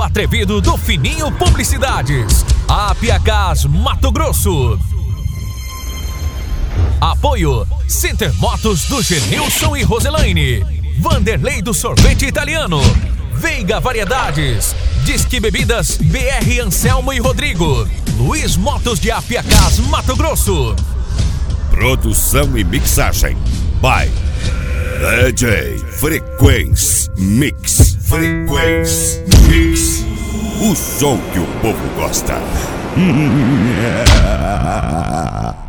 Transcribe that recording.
atrevido do Fininho Publicidades. Apiacás, Mato Grosso. Apoio Center Motos do Genilson e Roselaine. Vanderlei do Sorvete Italiano. Veiga Variedades. Disque Bebidas BR Anselmo e Rodrigo. Luiz Motos de Apiacás, Mato Grosso. Produção e mixagem by DJ Frequência Mix. Frequência Mix. O som que o povo gosta.